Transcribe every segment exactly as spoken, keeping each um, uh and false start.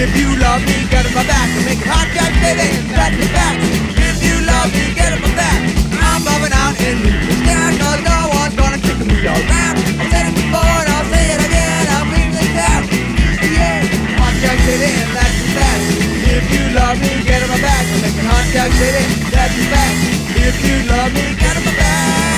If you love me, get on my back and make it hot, Jack, baby, and pat your back. If you love me, get on my back. I'm bobbing out and leaving down, cause no one's gonna kick me around. I said it before and I'll say it again, I'm feeling down. Yeah, hot, Jack, baby, and that's your back. If you love me, get on my back and make it hot, Jack, baby, that's your back. If you love me, get on my back.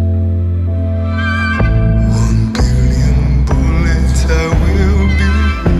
One billion bullets I will be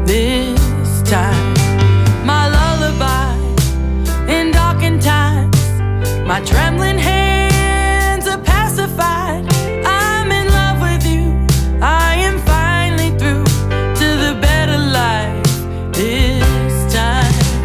this time. My lullaby in darkened times, my trembling hands are pacified. I'm in love with you, I am finally through to the better life this time.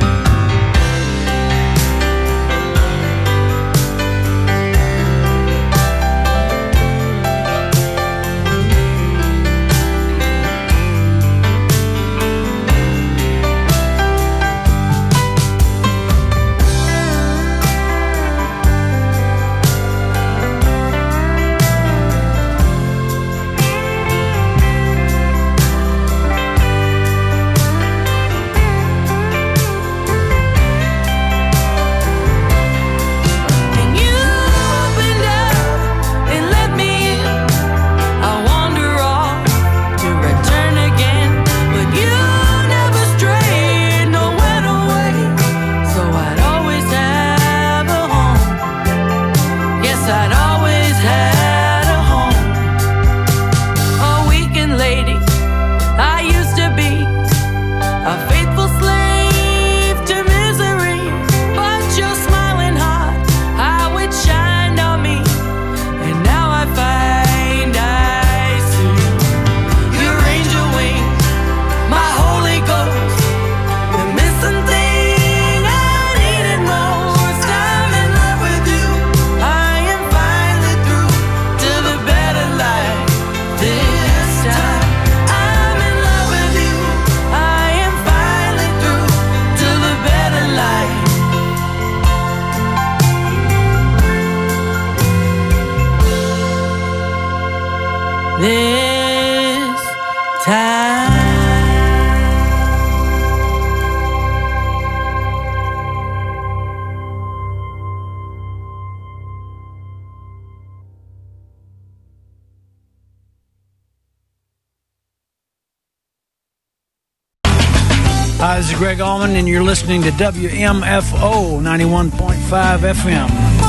Hi, this is Greg Allman, and you're listening to W M F O ninety-one point five F M.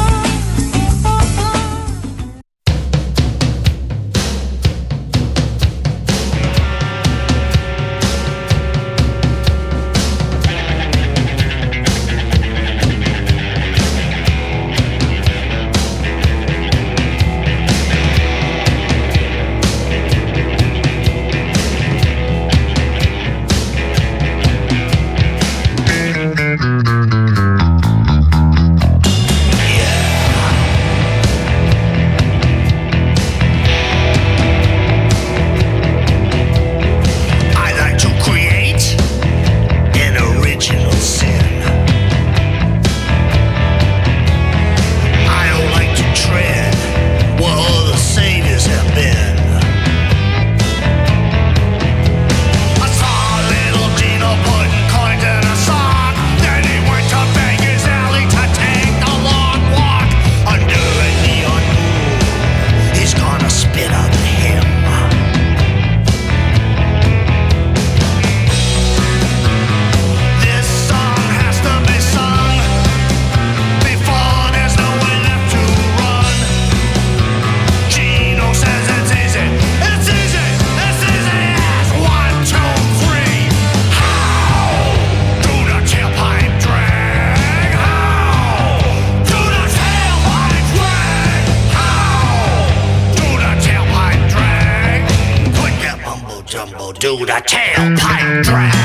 Do the tailpipe drag.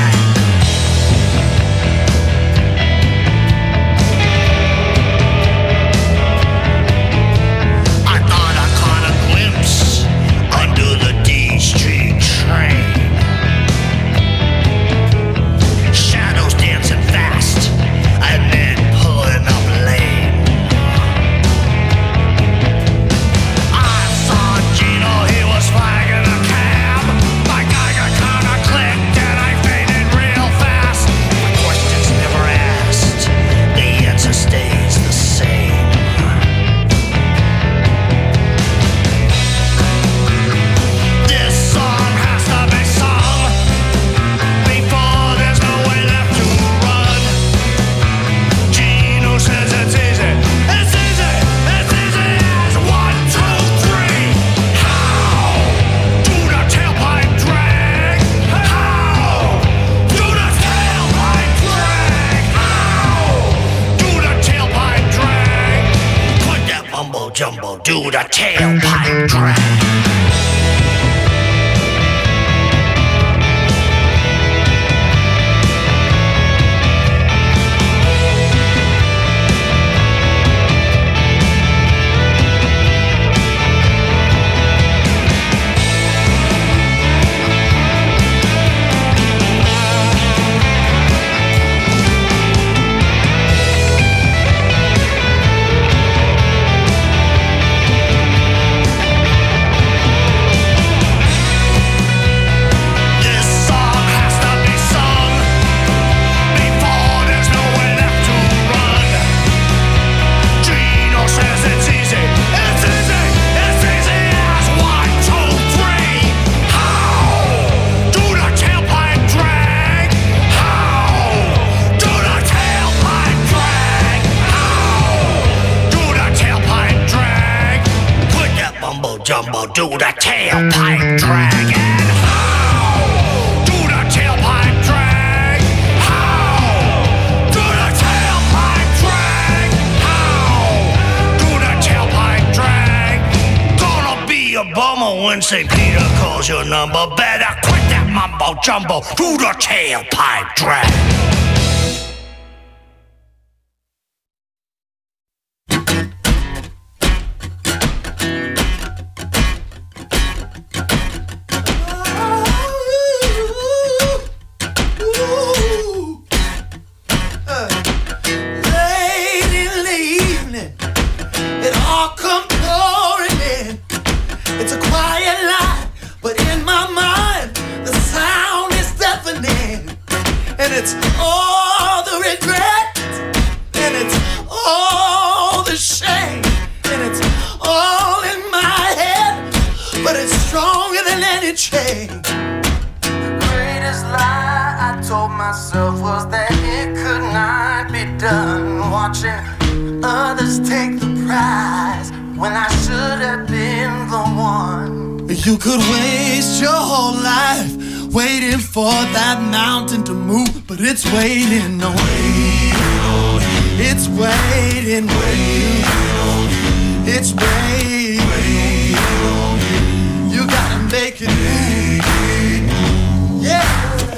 I thought I caught a glimpse under the D Street train. Shadows dancing fast and then pulling up lane. I saw Gino, he was flagging a cab. My Geiger counter clicked and I faded real do the tailpipe drag. Jumbo, do the tailpipe drag. And how? Do the tailpipe drag. How? Do the tailpipe drag. How? Do the tailpipe drag. Gonna be a bummer when Saint Peter calls your number. Better quit that mumbo jumbo. Do the tailpipe drag. It's all the regret, and it's all the shame, and it's all in my head, but it's stronger than any chain. The greatest lie I told myself was that it could not be done. Watching others take the prize when I should have been the one. You could waste your whole life waiting for that mountain to move, but it's waiting on you. It's waiting on you. It's waiting on you. You gotta make it move. Yeah.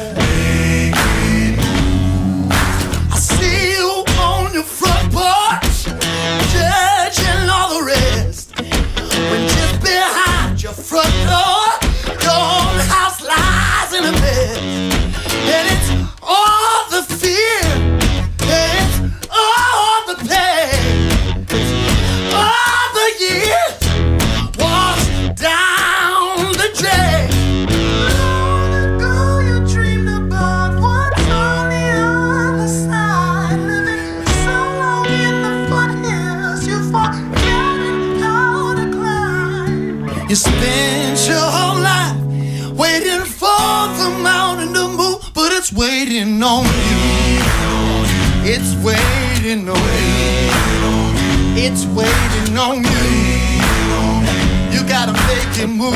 I see you on your front porch, judging all the rest, when just behind your front door, your own house lies in a mess. And it's all the fear, and it's all the pain, it's all the years washed down the drain. Long ago you dreamed about what's on the other side, living so long in the foothills you forgot how to climb. You spent your whole life waiting for the mountain to move, but it's waiting on you. It's waiting on you. It's waiting on you. You gotta make it move.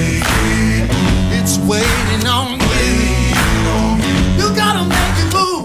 It's waiting on you. You gotta make it move.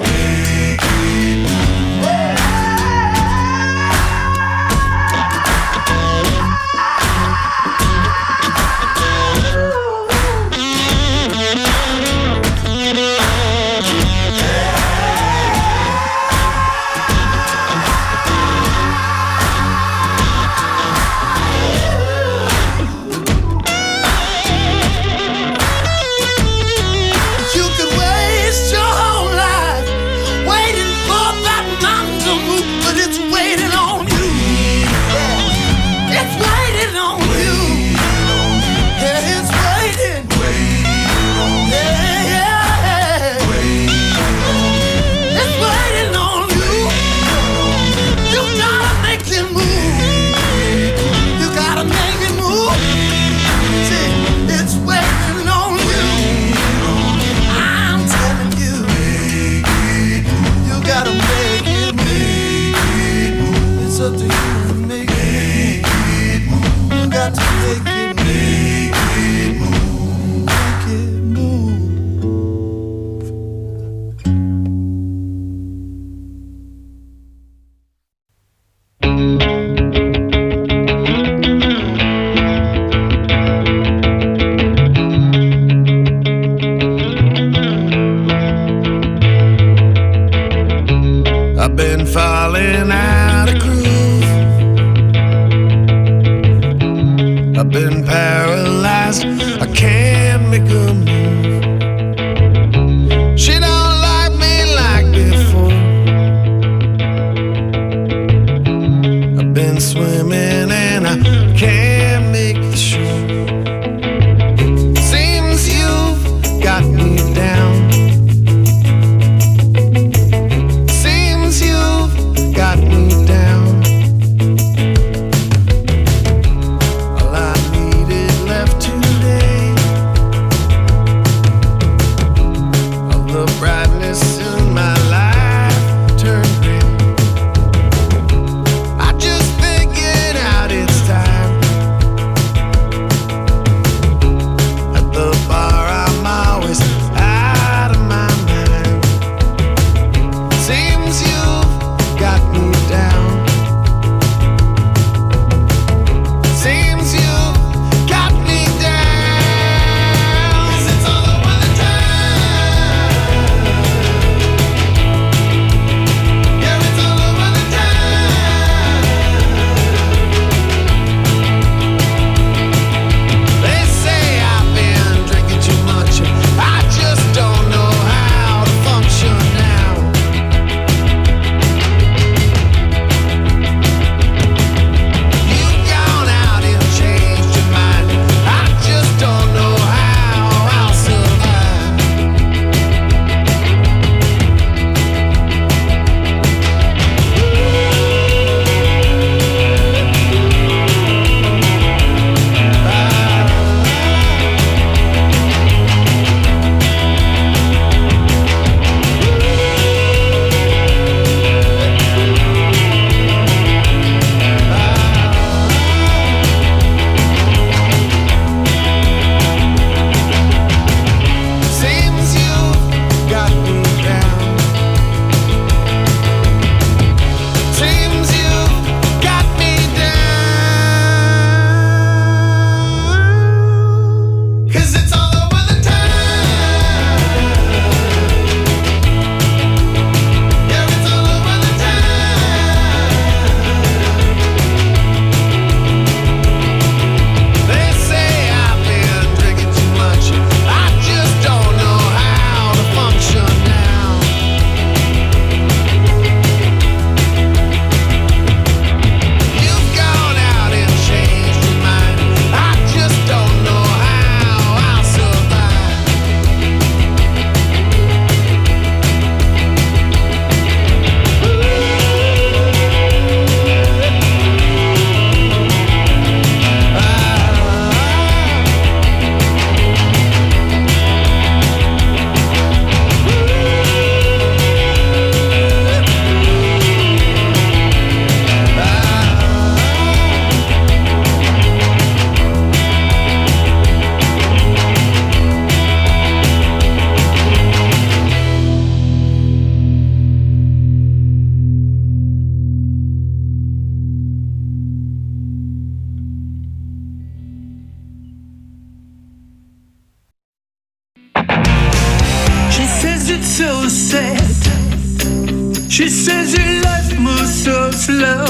She says her life moves so slow,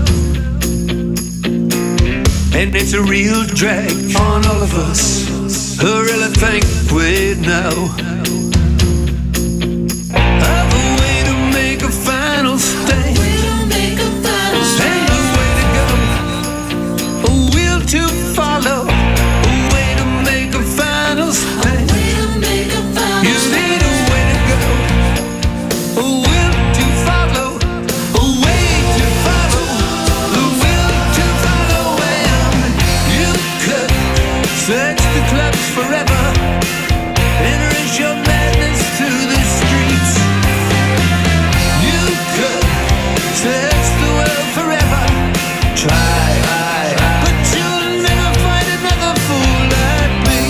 and it's a real drag on all of us. Who really think we know of a way to make a final stand, and a way to go, a will to follow, a way to make a final stand. You need a way to go, a will to follow, a way to follow, a will to follow. And you could search the clubs forever, entering your madness to the streets. You could search the world forever, try, but you'll never find another fool like me.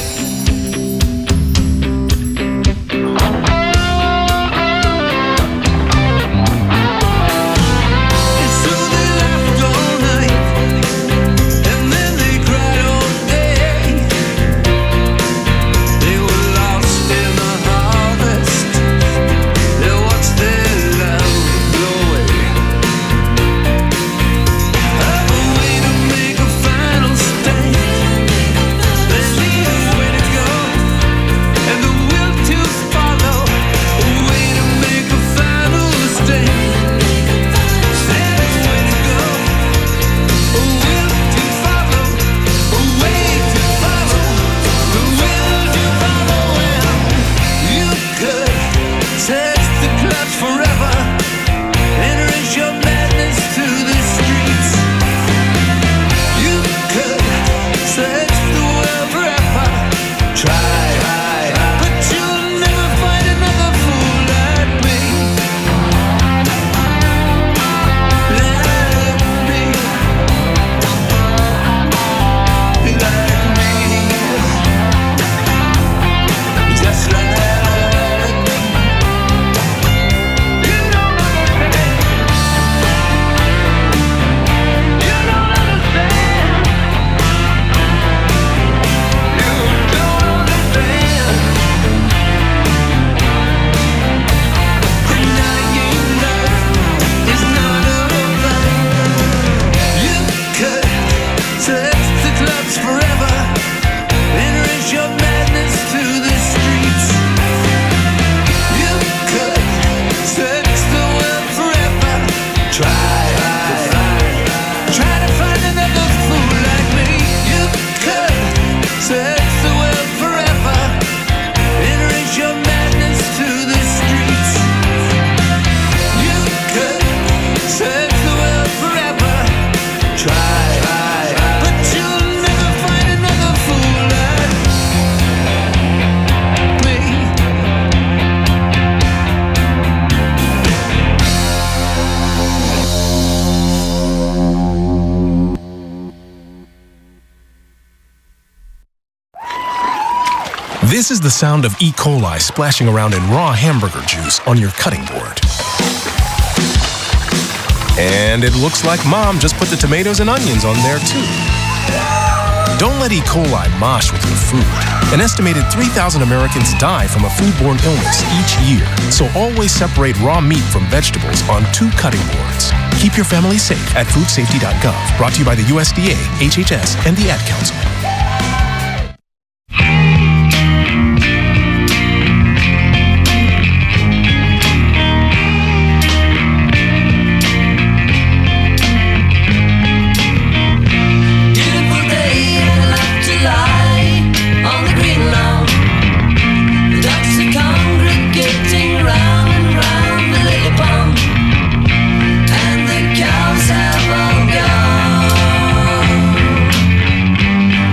And so they laughed all night, and then they cried all day. They were lost in the harvest. They watched their love go away. Have a way to make a final stand. They need a way to go, and the will to follow. A way to make a final stand. There's a way to go, a will to follow, a way to follow, the will to follow. And you could search the clubs forever, entering your madness to the streets. You could search the world forever, try, but you'll never find another fool like me. Like me. Like me. Just like me. You don't understand. You don't understand. You don't understand. Denying life is not over. You could search the clubs forever, entering your madness to the streets. You could search the world forever, try, try to find another fool like me. You could search the world forever, entering your madness to the streets. You could search the world forever, try, but you'll never find another fool like me. This is the sound of E. coli splashing around in raw hamburger juice on your cutting board. And it looks like Mom just put the tomatoes and onions on there too. Don't let E. coli mosh with your food. An estimated three thousand Americans die from a foodborne illness each year, so always separate raw meat from vegetables on two cutting boards. Keep your family safe at food safety dot gov. Brought to you by the U S D A, H H S, and the Ad Council. Beautiful day and I love to lie on the green lawn. The ducks are congregating round and round the lily pond, and the cows have all gone.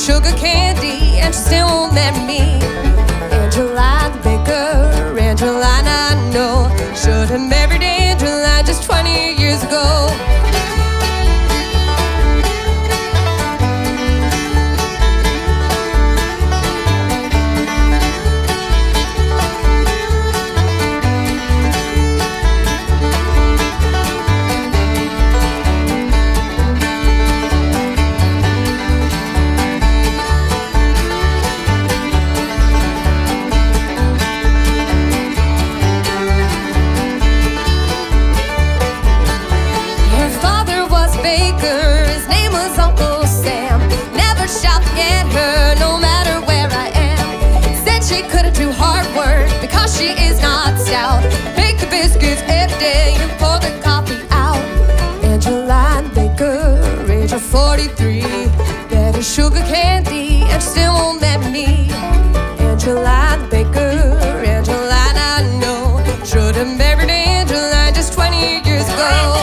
sugar candy, and she still won't marry me. Angeline Baker, Angeline I know, should have married Angeline just twenty years ago. She is not stout. Bake the biscuits every day and pour the coffee out. Angeline Baker, age of forty-three, better sugar candy, and she still won't marry me. Angeline Baker, Angeline I know, should have married Angeline just twenty years ago.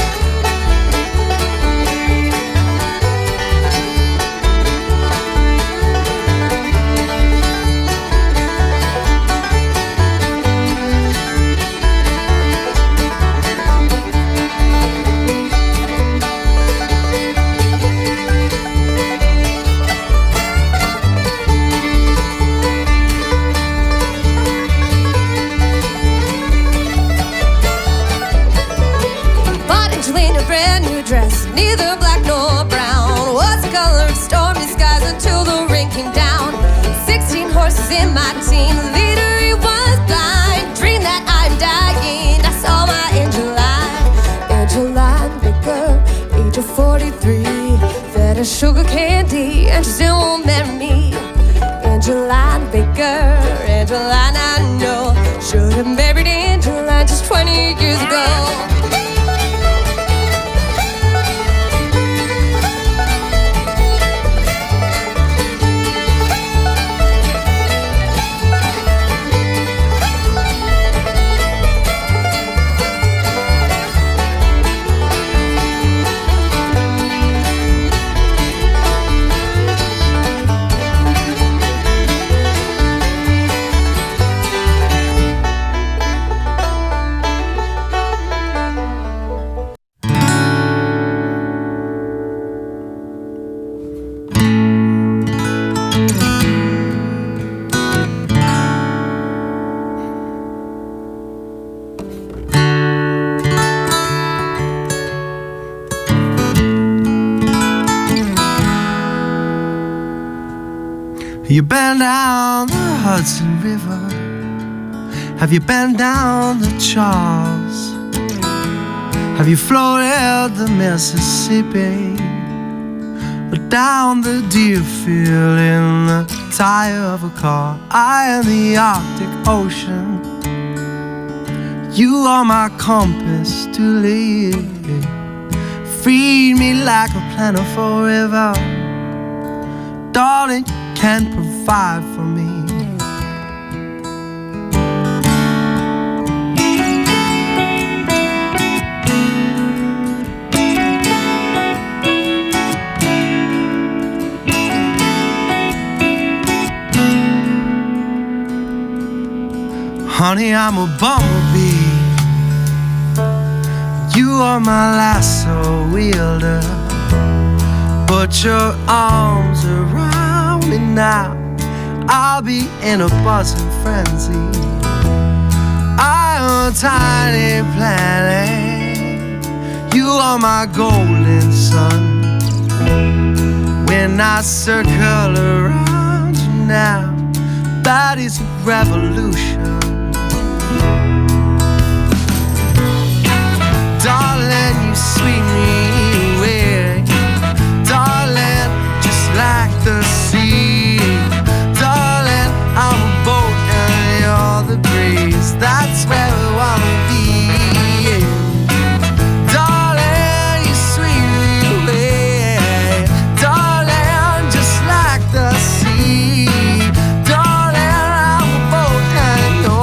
Neither black nor brown was the color of stormy skies until the rain came down. Sixteen horses in my team, the leader he was blind. Dreamed that I'm dying, I saw my Angeline. Angeline Baker, age of forty-three, fed her sugar candy, and she still won't marry me. Angeline Baker, Angeline I know, should have married Angeline just twenty years ago. You been down the Hudson River? Have you been down the Charles? Have you floated the Mississippi? Or down the Deerfield in the tire of a car? I in the Arctic Ocean. You are my compass to lead. Feed me like a plentiful river. Darling, can provide for me. Honey, I'm a bumblebee. You are my lasso wielder, but your arms around me now, I'll be in a buzzing frenzy. I'm a tiny planet. You are my golden sun. When I circle around you now, that is a revolution. Darling, you sweep me away. Darling, just like the sea. Darling, I'm a boat and you're the breeze. That's where we wanna be. Darling, you sweep me away. Darling, just like the sea. Darling, I'm a boat and you're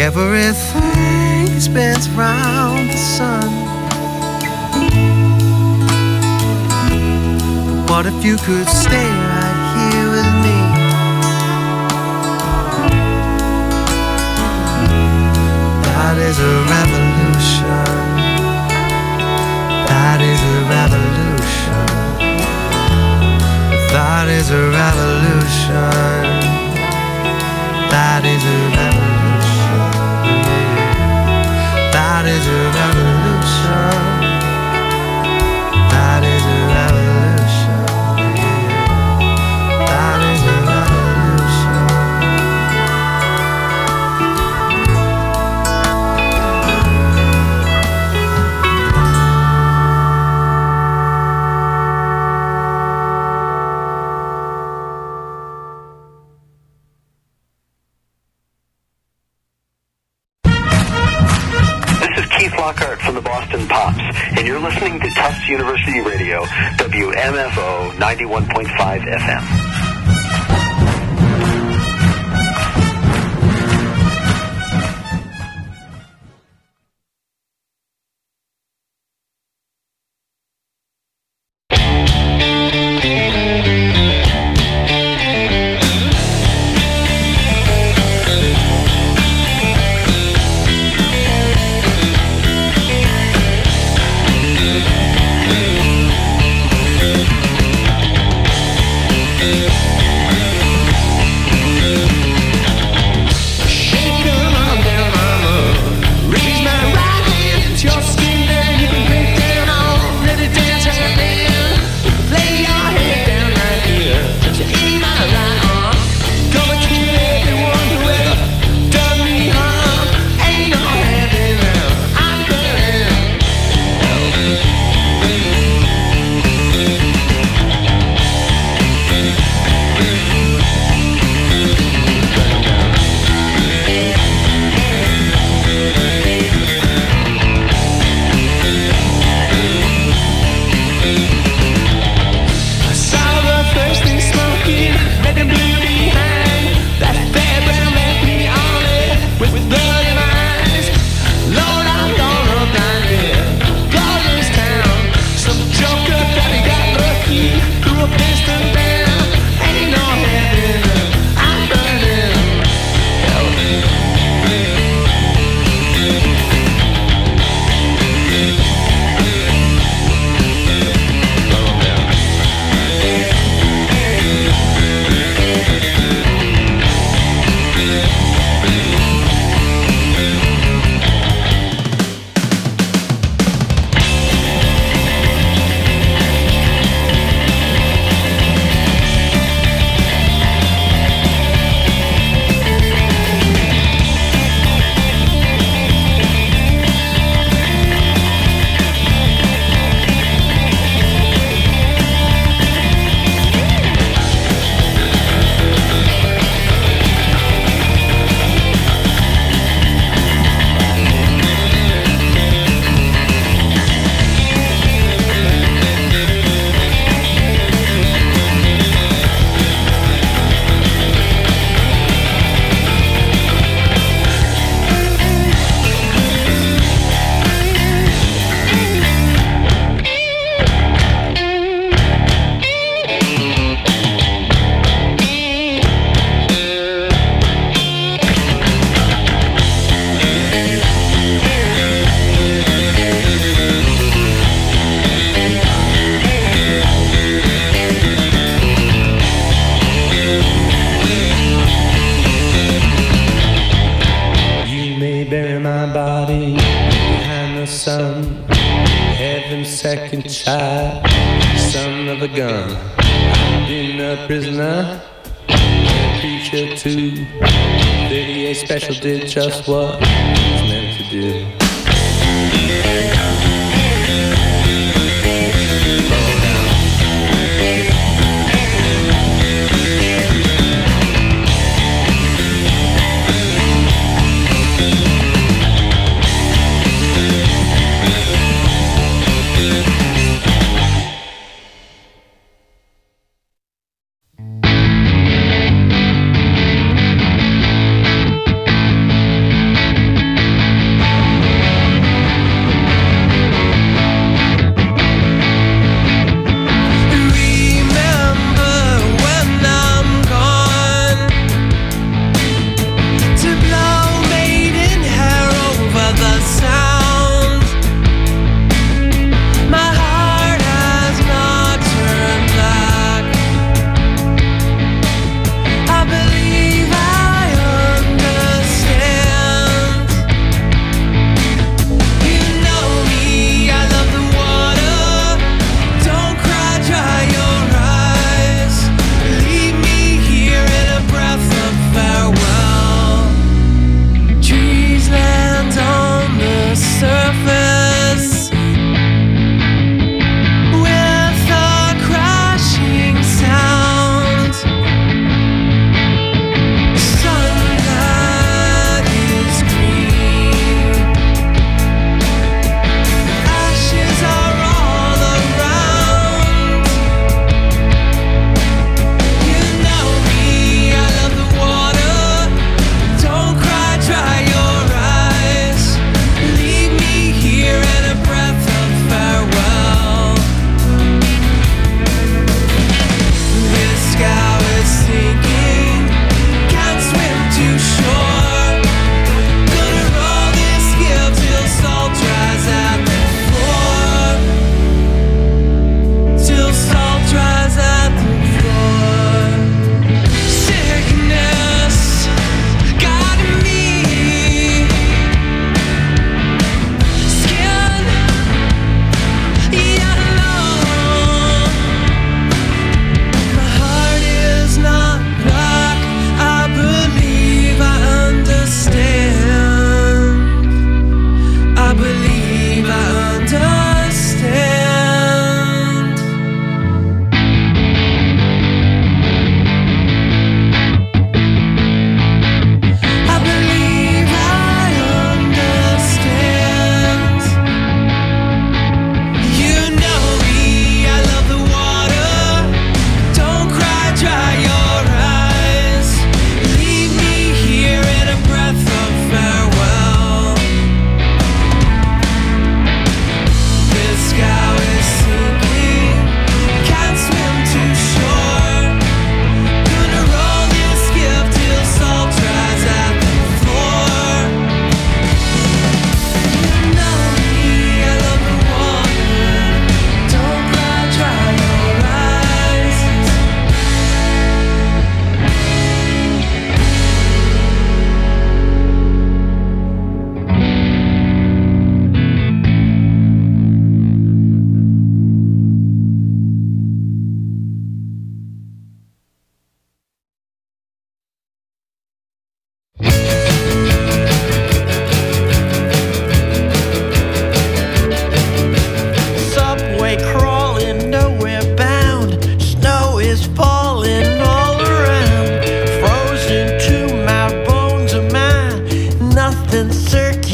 Everything spins round the sun. What if you could stay right here with me? That is a revolution. That is a revolution. That is a revolution. That is a revolution. That is a revolution. That is a revolution. That is a revolution. Lockhart from the Boston Pops, and you're listening to Tufts University Radio, W M F O ninety-one point five F M. second child, son of a gun. I've been a prisoner, a preacher too. thirty-eight Special did just what it was meant to do.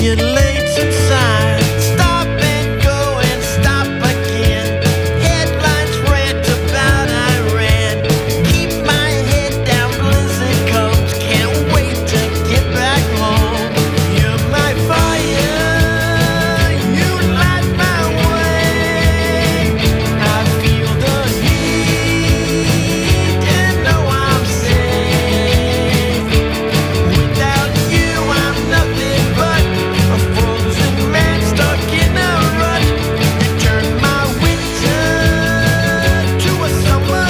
Calculate inside. Stop and go and stop again. Headlines rant about Iran. Keep my head down, blizzard comes. Can't wait to get back home. You're my fire. You light my way. I feel the heat and know I'm safe. Without you, I'm nothing but a frozen man stuck in a rut. You turn my winter to a summer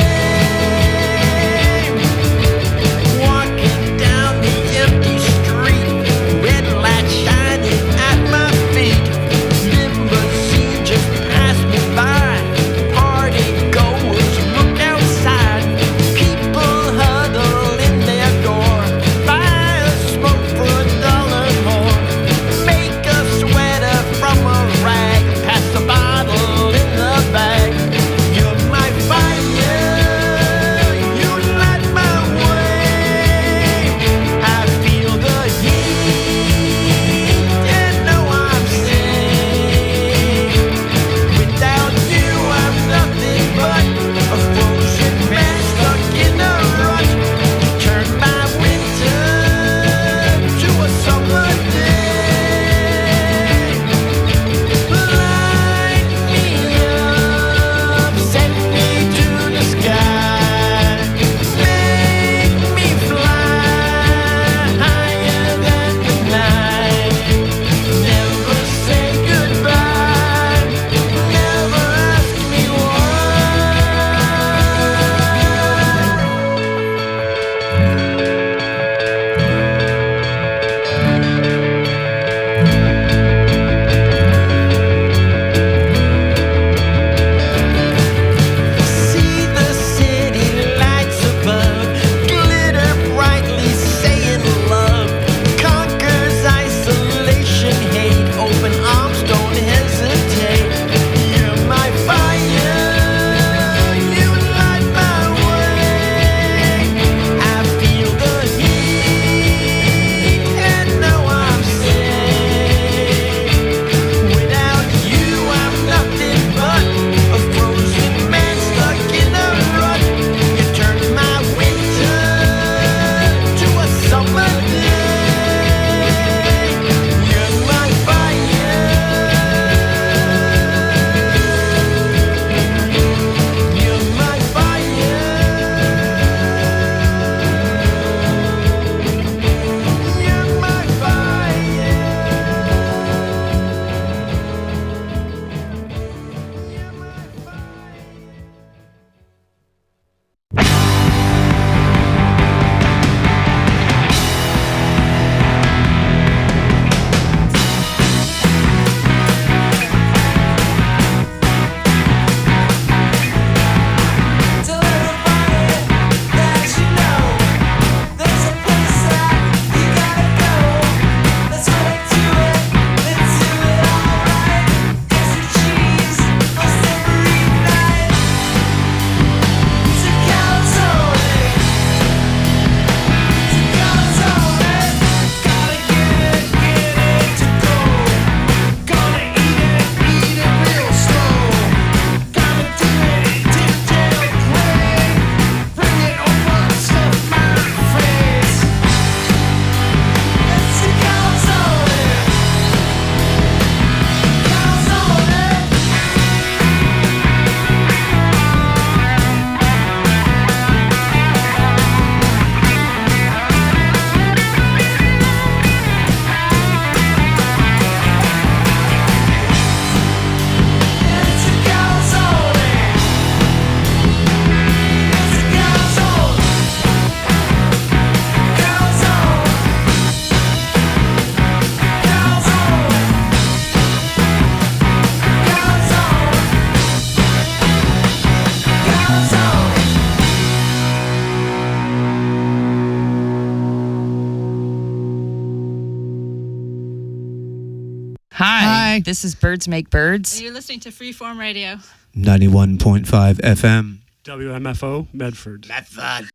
day. Walking down the empty street, red light shining at my feet. Limousine just passed me by. Party goers look outside. People huddle in their door. Buy a smoke for a dollar more. Make a sweater from a rag. Pass the bottle in the bag. You're my fire. You light my way. I feel the heat and know I'm safe. Without you, I'm nothing but a frozen man stuck in a rut. You turn my winter to a summer day. Light me up, send me to the sky. Make me fly higher than the night. Never say goodbye. Never ask me why. See the city lights above, glitter brightly, saying love conquers isolation, hate. Open arms, don't hesitate. You're my fire. You light my way. I feel the heat and know I'm safe. Without you, I'm nothing but a frozen man stuck in a rut. You turn my winter to a summer day. You're my fire. You're my fire. You're my fire. Hi, this is Birds Make Birds. And you're listening to Freeform Radio. ninety-one point five F M. W M F O, Medford. Medford.